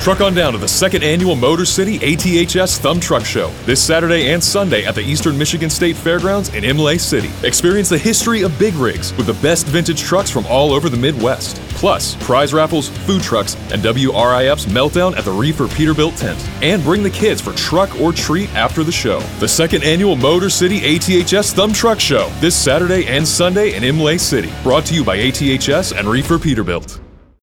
Truck on down to the second annual Motor City ATHS Thumb Truck Show this Saturday and Sunday at the Eastern Michigan State Fairgrounds in Imlay City. Experience the history of big rigs with the best vintage trucks from all over the Midwest. Plus, prize raffles, food trucks, and WRIF's meltdown at the Reefer Peterbilt tent. And bring the kids for truck or treat after the show. The second annual Motor City ATHS Thumb Truck Show this Saturday and Sunday in Imlay City. Brought to you by ATHS and Reefer Peterbilt.